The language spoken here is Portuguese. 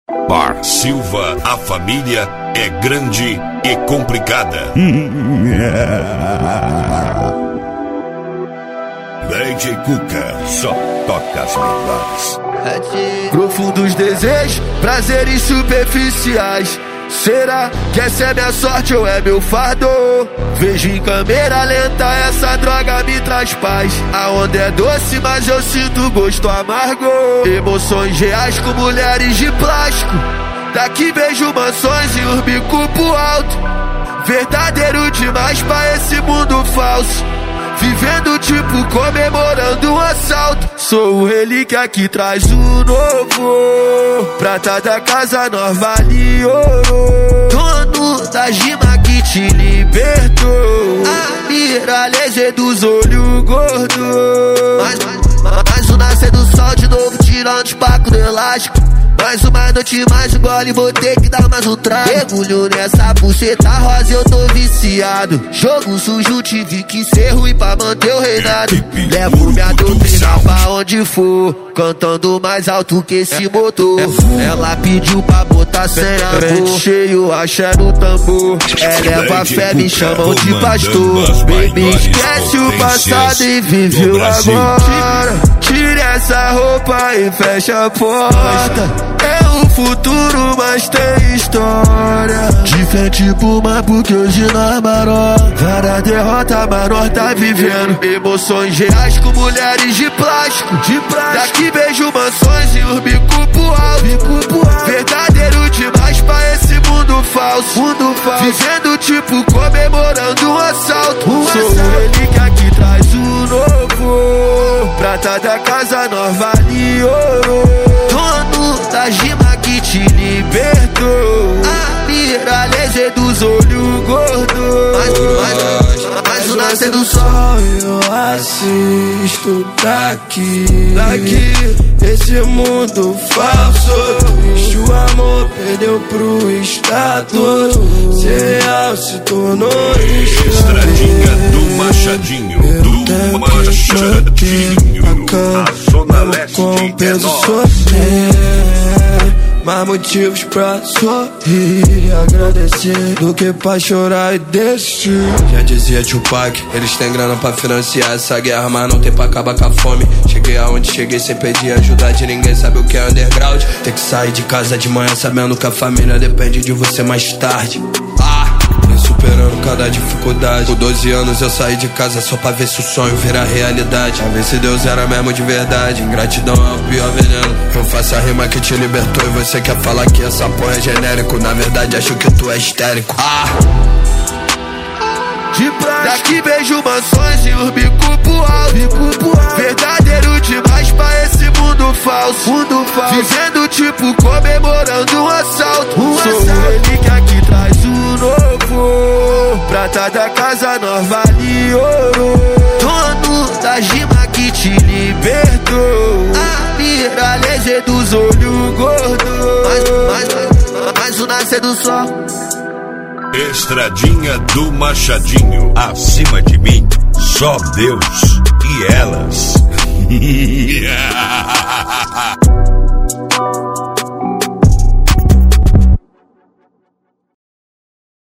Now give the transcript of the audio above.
Bar Silva, a família é grande e complicada. DJ Cuca só toca as melhores. Profundos desejos, prazeres superficiais. Será que essa é minha sorte ou é meu fardo? Vejo em câmera lenta, essa droga me traz paz. A onda é doce, mas eu sinto gosto amargo. Emoções reais com mulheres de plástico. Daqui vejo mansões e os bico pro alto. Verdadeiro demais pra esse mundo falso. Vivendo tipo comemorando um assalto. Sou o relíquia que traz o novo. Prata da casa nova e ouro. Dono da gema que te libertou. A miraleza dos olhos gordos. Mas o nascer do sol de novo tirando os pacos do elástico. Mais uma noite, mais um gole, vou ter que dar mais um trago. Mergulho nessa buceta rosa, eu tô viciado. Jogo sujo, tive que ser ruim pra manter o reinado. Levo minha doutrina pra onde for, cantando mais alto que esse motor. Ela pediu pra botar sem amor, cheio, axé no tambor. Eleva a fé, me chamam de pastor. Baby, esquece o passado e vive o agora. Tire essa roupa e fecha a porta. É o futuro, mas tem história. De frente pro mar, porque hoje nós marota. Várias derrotas, mas nós tá vivendo emoções reais com mulheres de plástico. Daqui vejo mansões e os bico pro alto. Verdadeiro demais pra esse mundo falso. Vivendo tipo comemorando um assalto. Sou o relíquia que traz o novo. Prata da casa nova e ouro. Dono da gema que te libertou. A miraleza dos olhos gordos. Mas o nascer do sol eu assisto daqui. Esse mundo falso. Triste o amor perdeu pro status. Ser real se tornou Estradinha do Machadinho. A Zona Leste é mais motivos pra sorrir, agradecer do que pra chorar e descer. Já dizia Tupac, eles têm grana pra financiar essa guerra, mas não tem pra acabar com a fome. Cheguei aonde cheguei sem pedir ajuda de ninguém, sabe o que é underground? Tem que sair de casa de manhã sabendo que a família depende de você mais tarde. Superando cada dificuldade. Com 12 anos eu saí de casa só pra ver se o sonho vira realidade. Pra ver se Deus era mesmo de verdade. Ingratidão é o pior veneno. Eu faço a rima que te libertou e você quer falar que essa porra é genérico. Na verdade acho que tu é histérico. Daqui vejo mansões e os bico pro alto. Verdadeiro demais pra esse mundo falso. Vivendo tipo comemorando um assalto. Sou o relíquia que traz o novo. Prata da casa nova e ouro. Dono da gema que te libertou. A miraleza dos olhos gordos. Mas o nascer do sol. Estradinha do Machadinho. Acima de mim, só Deus e elas.